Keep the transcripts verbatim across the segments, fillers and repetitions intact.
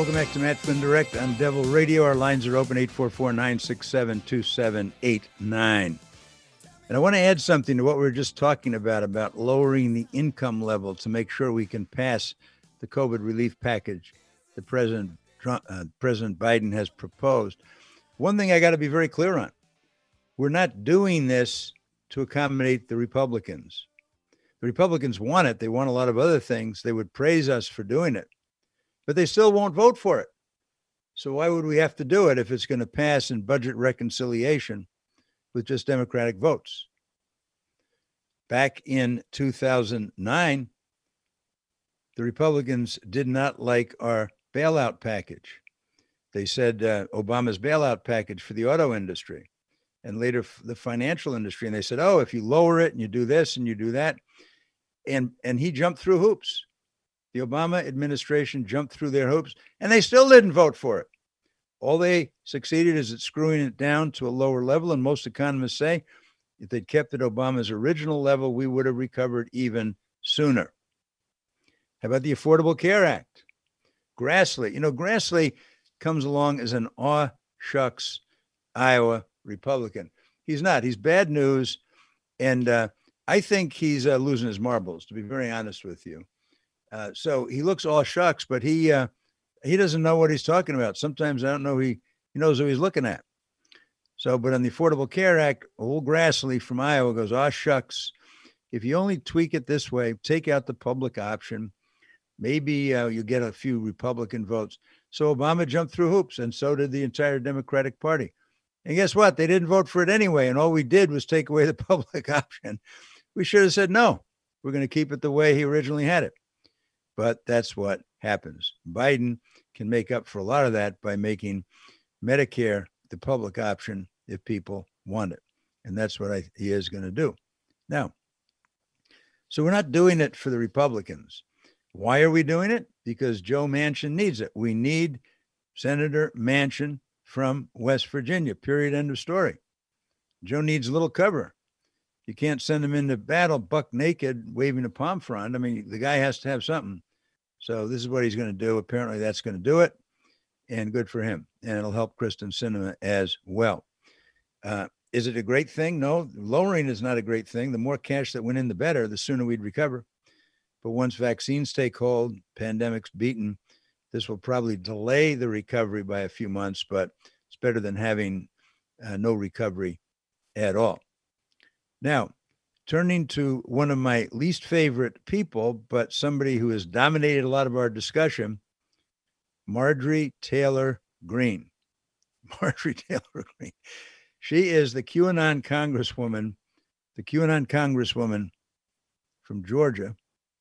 Welcome back to Matt Flynn Direct on Devil Radio. Our lines are open, eight four four, nine six seven, two seven eight nine. And I want to add something to what we were just talking about, about lowering the income level to make sure we can pass the COVID relief package that President Trump, uh, President Biden has proposed. One thing I got to be very clear on, we're not doing this to accommodate the Republicans. The Republicans want it. They want a lot of other things. They would praise us for doing it, but they still won't vote for it. So why would we have to do it if it's going to pass in budget reconciliation with just Democratic votes? Back in two thousand nine, the Republicans did not like our bailout package. They said uh, Obama's bailout package for the auto industry and later the financial industry. And they said, oh, if you lower it and you do this and you do that. And, and he jumped through hoops. The Obama administration jumped through their hoops and they still didn't vote for it. All they succeeded is at screwing it down to a lower level. And most economists say if they'd kept it Obama's original level, we would have recovered even sooner. How about the Affordable Care Act? Grassley, you know, Grassley comes along as an aw shucks Iowa Republican. He's not. He's bad news. And uh, I think he's uh, losing his marbles, to be very honest with you. Uh, so he looks aw shucks, but he uh, he doesn't know what he's talking about. Sometimes I don't know he, he knows who he's looking at. So, but on the Affordable Care Act, old Grassley from Iowa goes, aw shucks, if you only tweak it this way, take out the public option, maybe uh, you get a few Republican votes. So Obama jumped through hoops, and so did the entire Democratic Party. And guess what? They didn't vote for it anyway, and all we did was take away the public option. We should have said, no, we're going to keep it the way he originally had it. But that's what happens. Biden can make up for a lot of that by making Medicare the public option if people want it. And that's what I, he is going to do. Now, so we're not doing it for the Republicans. Why are we doing it? Because Joe Manchin needs it. We need Senator Manchin from West Virginia, period, end of story. Joe needs a little cover. You can't send him into battle buck naked, waving a palm frond. I mean, the guy has to have something. So this is what he's going to do. Apparently that's going to do it, and good for him. And it'll help Kristen Sinema as well. Uh, is it a great thing? No, lowering is not a great thing. The more cash that went in, the better, the sooner we'd recover. But once vaccines take hold, pandemic's beaten, this will probably delay the recovery by a few months, but it's better than having uh, no recovery at all. Now, turning to one of my least favorite people, but somebody who has dominated a lot of our discussion, Marjorie Taylor Greene. Marjorie Taylor Greene. She is the QAnon congresswoman, the QAnon congresswoman from Georgia,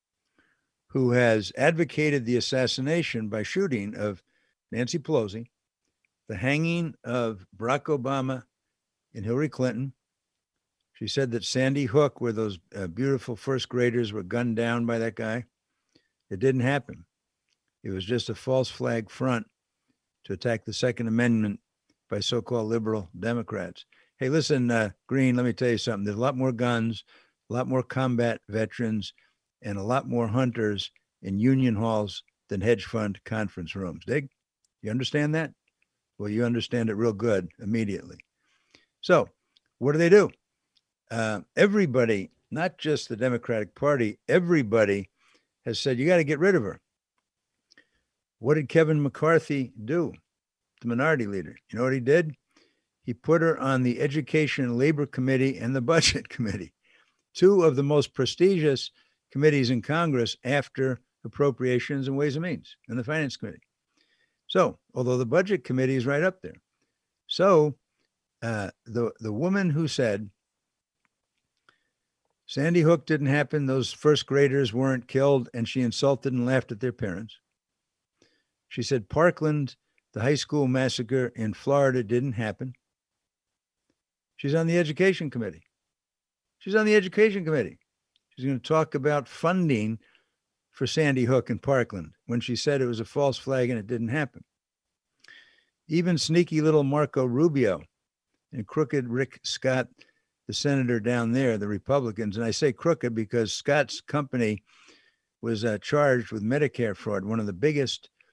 who has advocated the assassination by shooting of Nancy Pelosi, the hanging of Barack Obama and Hillary Clinton. She said that Sandy Hook, where those uh, beautiful first graders were gunned down by that guy, it didn't happen. It was just a false flag front to attack the Second Amendment by so-called liberal Democrats. Hey, listen, uh, Green, let me tell you something. There's a lot more guns, a lot more combat veterans, and a lot more hunters in union halls than hedge fund conference rooms. Dig? You understand that? Well, you understand it real good immediately. So what do they do? Uh, everybody, not just the Democratic Party, everybody has said, you got to get rid of her. What did Kevin McCarthy do? The minority leader. You know what he did? He put her on the Education and Labor Committee and the Budget Committee, two of the most prestigious committees in Congress after Appropriations and Ways and Means and the Finance Committee. So, although the Budget Committee is right up there. So, uh, the, the woman who said, Sandy Hook didn't happen, those first graders weren't killed, and she insulted and laughed at their parents. She said Parkland, the high school massacre in Florida, didn't happen. She's on the Education Committee. She's on the Education Committee. She's going to talk about funding for Sandy Hook and Parkland when she said it was a false flag and it didn't happen. Even sneaky little Marco Rubio and crooked Rick Scott, the senator down there, the Republicans, and I say crooked because Scott's company was uh, charged with Medicare fraud, one of the biggest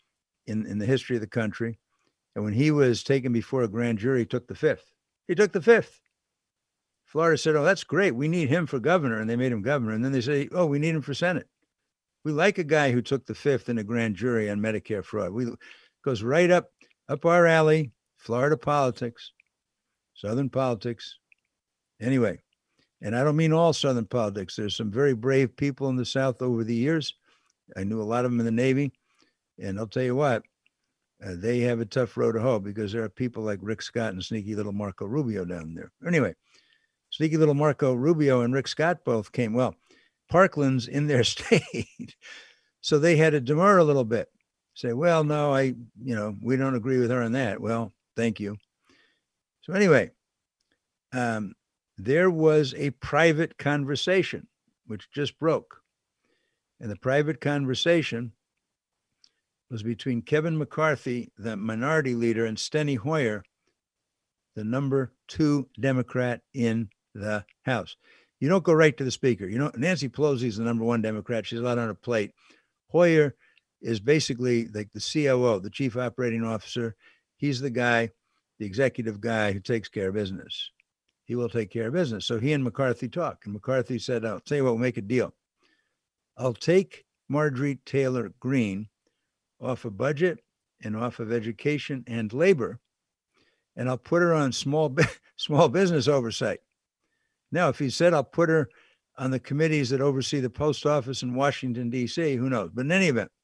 in, in the history of the country. And when he was taken before a grand jury, he took the fifth. He took the fifth. Florida said, oh, that's great. We need him for governor. And they made him governor. And then they say, oh, we need him for Senate. We like a guy who took the fifth in a grand jury on Medicare fraud. We goes right up, up our alley, Florida politics, Southern politics. Anyway, and I don't mean all Southern politics. There's some very brave people in the South over the years. I knew a lot of them in the Navy. And I'll tell you what, uh, they have a tough road to hoe because there are people like Rick Scott and sneaky little Marco Rubio down there. Anyway, sneaky little Marco Rubio and Rick Scott both came. Well, Parkland's in their state. So they had to demur a little bit. Say, well, no, I, you know, we don't agree with her on that. Well, thank you. So anyway, um, there was a private conversation which just broke. And the private conversation was between Kevin McCarthy, the minority leader, and Steny Hoyer, the number two Democrat in the House. You don't go right to the speaker. You know, Nancy Pelosi is the number one Democrat. She's a lot on her plate. Hoyer is basically like the C O O, the chief operating officer. He's the guy, the executive guy who takes care of business. He will take care of business. So he and McCarthy talk. And McCarthy said, I'll tell you what, we'll make a deal. I'll take Marjorie Taylor Greene off of budget and off of education and labor, and I'll put her on small, small business oversight. Now, if he said I'll put her on the committees that oversee the post office in Washington, D C, who knows? But in any event,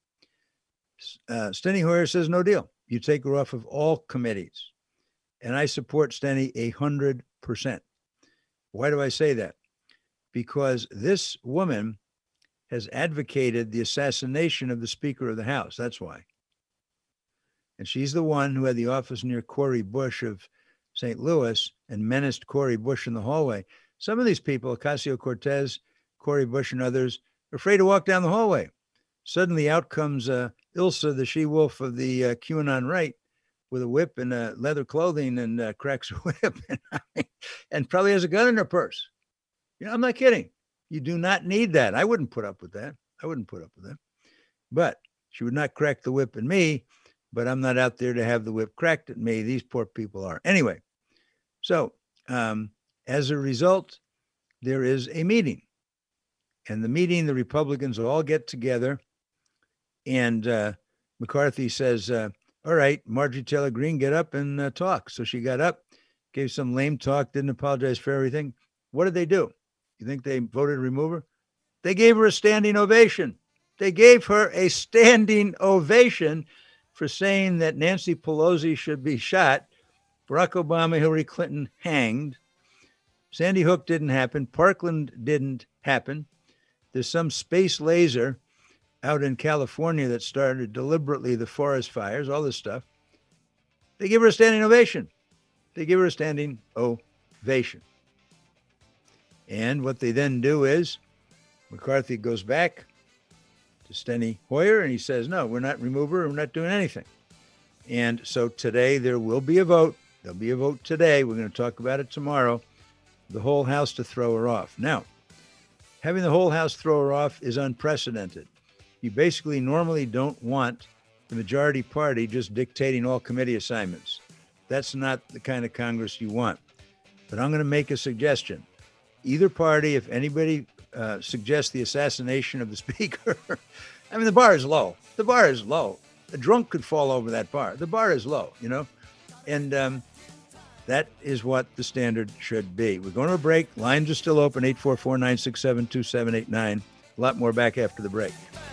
uh, Steny Hoyer says, no deal. You take her off of all committees. And I support Steny a hundred percent. Why do I say that? Because this woman has advocated the assassination of the Speaker of the House. That's why. And she's the one who had the office near Cori Bush of Saint Louis and menaced Cori Bush in the hallway. Some of these people, Ocasio-Cortez, Cori Bush, and others, are afraid to walk down the hallway. Suddenly out comes uh, Ilsa, the she-wolf of the uh, QAnon right, with a whip and uh, leather clothing, and uh, cracks a whip and, and probably has a gun in her purse. You know, I'm not kidding. You do not need that. I wouldn't put up with that. I wouldn't put up with that. But she would not crack the whip at me, but I'm not out there to have the whip cracked at me. These poor people are. Anyway, so um, as a result, there is a meeting. And the meeting, the Republicans will all get together. And uh, McCarthy says, uh, all right, Marjorie Taylor Greene, get up and uh, talk. So she got up, gave some lame talk, didn't apologize for everything. What did they do? You think they voted to remove her? They gave her a standing ovation. They gave her a standing ovation for saying that Nancy Pelosi should be shot, Barack Obama, Hillary Clinton hanged. Sandy Hook didn't happen. Parkland didn't happen. There's some space laser out in California that started deliberately the forest fires, all this stuff. They give her a standing ovation. They give her a standing ovation. And what they then do is McCarthy goes back to Steny Hoyer and he says, no, we're not removing her. We're not doing anything. And so today there will be a vote. There'll be a vote today. We're going to talk about it tomorrow. The whole House to throw her off. Now, having the whole House throw her off is unprecedented. You basically normally don't want the majority party just dictating all committee assignments. That's not the kind of Congress you want. But I'm going to make a suggestion. Either party, if anybody uh, suggests the assassination of the speaker, I mean, the bar is low. The bar is low. A drunk could fall over that bar. The bar is low, you know, and um, that is what the standard should be. We're going to a break. Lines are still open, eight four four, nine six seven, two seven eight nine. A lot more back after the break.